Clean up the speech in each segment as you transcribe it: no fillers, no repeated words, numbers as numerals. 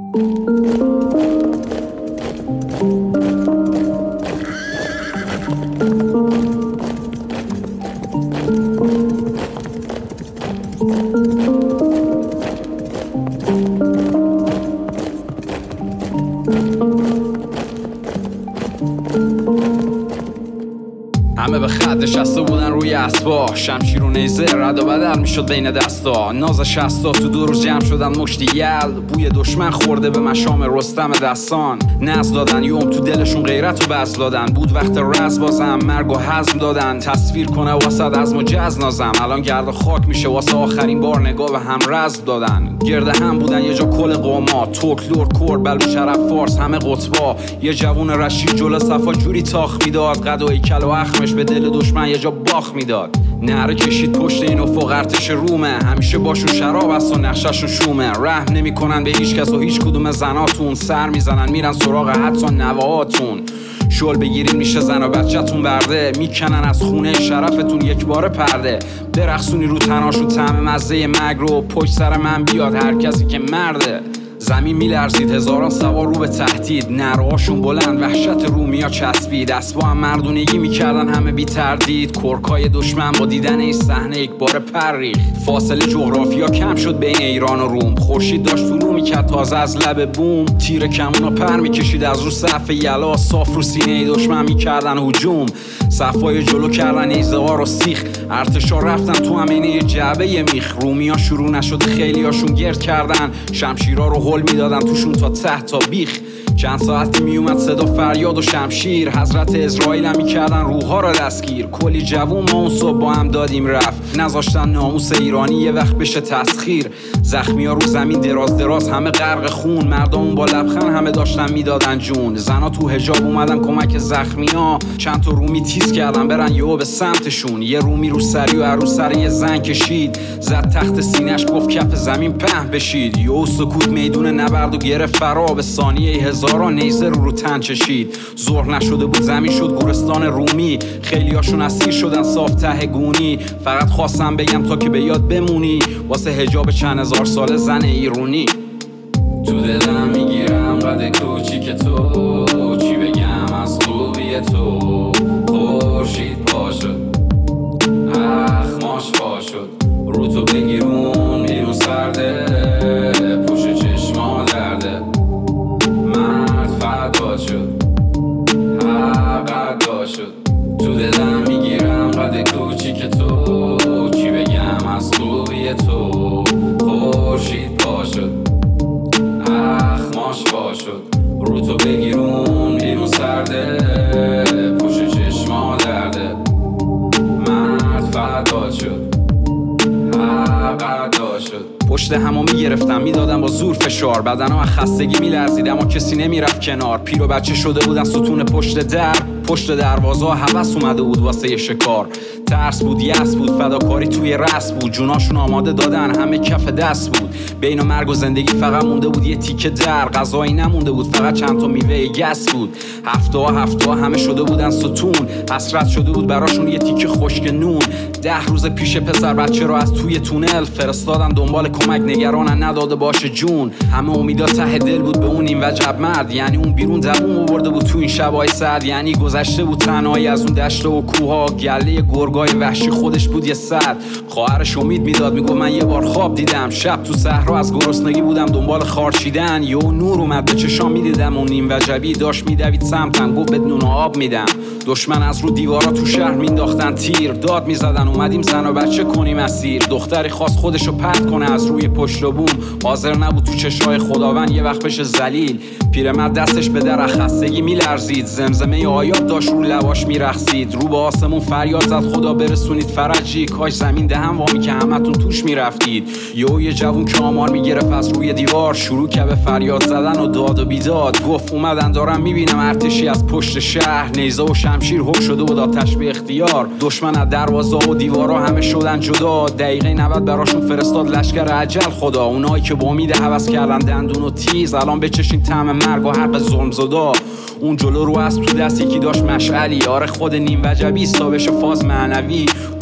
همه به خط نشسته بودن روی اسبا، شمشیر و نیزه رد و بدل میشد بین دستا. ناز شستا تو دو روز جمع شدن مشتی یل، بوی دشمن خورده به مشام رستم دستان. نز دادن یوم تو دلشون غیرت و بز دادن، بود وقت رز بازم مرگ و حزم دادن. تصویر کنه واسد عزم و جز نازم، الان گرد و خاک میشه واسه آخرین بار نگاه به هم رزم دادن. گرده هم بودن یه جا کل قوما، توک لور کرد بلو شرف فارس همه قطبا. یه جوون رشید جلو صفا جوری تاخ میداد، قد و هیکل و اخمش به دل دشمن یه جا باخ میداد. نره کشید پشت این افق ارتش رومه، همیشه باشون شراب است و نقششون شومه. رحم نمیکنن به هیچ کس و هیچ کدوم زناتون، سر میزنن میرن سراغ حتی نواهاتون. شل بگیریم میشه زن و بچه‌تون برده، میکنن از خونه شرفتون یک بار پرده. برقصونی رو تناشون طعم مزه مرگ رو، پشت سر من بیاد هر کسی که مرده. زمین میلرزید، هزاران سوار رو به تهدید، نرهاشون بلند وحشت رومیا چسبید. اسبا هم مردونگی میکردن همه بی تردید، کرکای دشمن با دیدن این صحنه یک بار پریخ. فاصله جغرافیا کم شد بین ایران و روم، خورشید داشت طلوع میکرد تازه از لب بوم. تیر کمونا پر میکشید از رو صف یلا، صاف رو سینه دشمن میکردن هجوم. صفای جلو کردن نیزه ها رو سیخ، ارتشا رفتن تو همینه جعبه میخ. رومیا شروع نشد خیلی هاشون گرد کردن، شمشیرها رو هل میدادن توشون تا ته تا بیخ. چند ساعتی میومد صدا فریاد و شمشیر، حضرت اسرائیل هم میکردن روحا را دستگیر. کلی جوون ما اون صبح با هم دادیم رفت، نذاشتن ناموس ایرانی یه وقت بشه تسخیر. زخمی ها رو زمین دراز دراز همه غرق خون، مردمون با لبخند همه داشتن میدادن جون. زنا تو حجاب اومدن کمک زخمی ها، چند تا رومی تیز کردن برن یهو به سمتشون. یه رومی رو سری و عروس سر یه زن کشید، زد تحت سینه‌اش گفت کف زمین پهن بشید. یهو سکوت میدون نبرد و گرفت فرا، به ثانیه هزاران نیزه رو تن چشید. ظهر نشده بود زمین شد گورستان رومی، خیلی هاشون اسیر شدن صاف ته گونی. فقط خواستم بگم تا که به یاد بمونی، واسه حجاب چند هزار ساله زن ایرونی. تو دلم میگیرم قد کوچیک تو، چی بگم از خوبی تو. خورشید پا شد، اخماش پا شد، رو تو بگیرون بیرون سرده، پشت چشما درده. مرد فدا شد، حق شد. تو دلم میگیرم قد کوچیک تو، چی بگم از خوبی تو. خورشید پا شد، اخماش پا شد، رو تو بگیرون بیرون سرده، پشت چشما درده. مرد فدا شد، حق شد. پشت همو میگرفتم میدادم با زور فشار، بدنها از خستگی میلرزید اما کسی نمیرفت کنار. پیر و بچه شده بودن ستون پشت در، پشت دروازه ها هوس اومده بود واسه شکار. ترس بود، یأس بود، فداکاری توی رس بود، جوناشون آماده دادن همه کف دست بود. بین مرگ و زندگی فقط مونده بود یه تیکه در، غذایی نمونده بود فقط چند تا میوه گس بود. هفته ها همه شده بودن ستون، حسرت شده بود براشون یه تیکه خشک نون. 10 روز پیش پسر بچه رو از توی تونل فرستادن دنبال کمک، نگرانن نداده باشه جون. همه امیدا ته دل بود به اون این وجب مرد، یعنی اون بیرون دووم آورده بود تو این شبای سرد. یعنی گذشته بود تنهایی از اون دشت و کوها، گله گرگای وحشی خودش بود یه صد. خواهرش امید میداد میگفت من یه بار خواب دیدم، شب تو صحرا از گرسنگی بودم دنبال خارچیدن. یهو نور اومد به چشام میدیدم اون نیم وجبی داشت میدوید سمتم، گفت بهت نون و آب میدم. دشمن از رو دیوارا تو شهر مینداختن تیر، داد میزدن اومدیم زن و بچه کنیم اسیر. دختری خواست خودشو پرت کنه از روی پشت و بوم، حاضر نبود تو چشای خداوند یه وقت بشه ذلیل. پیرمرد دستش به در خستگی میلرزید، زمزمه آیات داشت رو لباش میرقصید. رو به آسمون فریاد زد خدا برسونید فرجی، کاش زمین دهن وامی که همتون توش میرفتید. یه جوون که آمار میگرفت از روی دیوار، شروع که به فریاد زدن و داد و بیداد. گفت اومدن دارم میبینم ارتشی از پشت شهر، نیزه و شمشیر حک شده بود آتش به اختیار. دشمن از دروازه و دیوارا همه شدن جدا، دقیقه 90 براشون فرستاد لشکر عجل خدا. اونایی که با امید هوس کردن دندون و تیز، الان بچشین طعم مرگ و حق ظلم زدا. اون جلو رو اسب تو دست یکی داشت مشعلی، آره خود نیم وجبی تا بشه فاز معنوی.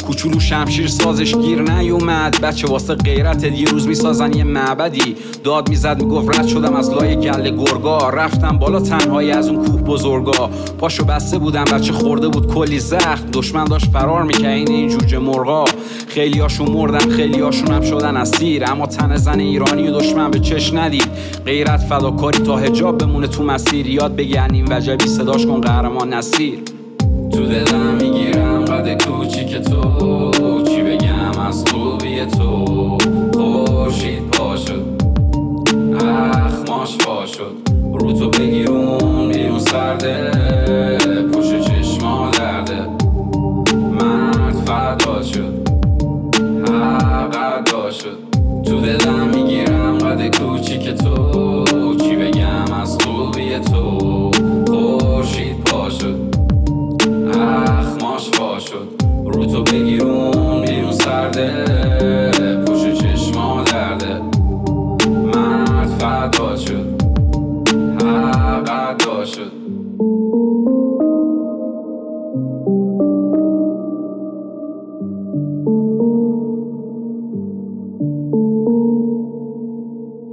کوچولو شمشیر سازش گیر نیومد. بچه واسه غیرت یه روز میسازن یه معبدی. داد میزد میگفت رد شدم از لای گله گرگا. رفتم بالا تنهایی از اون کوه بزرگا. پاشو بسته بودم بچه خورده بود کلی زخم. دشمن داشت فرار میکرد این جوجه مرغا. خیلی هاشون مردن خیلی هاشون هم شدن اسیر. اما تن زن ایرانی و دشمن به چش ندید. غیرت فداکاری تا حجاب بمونه تو مسیر. یاد بگن وجبی صداش کن قهرمان نصیر. تو دلم میگیرم قد کوچیک تو. چی بگم از خوبی تو. خورشید پا شد اخماش پا شد. رو تو بگیرون بیرون سرده. پشت چشما درده. مرد فدا شد حق شد. تو دلم میگیرم قد کوچیک تو. چی بگم از خوبی تو. خورشید پا شد اخماش پا شد. رو تو بگیرون بیرون سرده. پشت چشما درده. مرد فدا شد حق شد.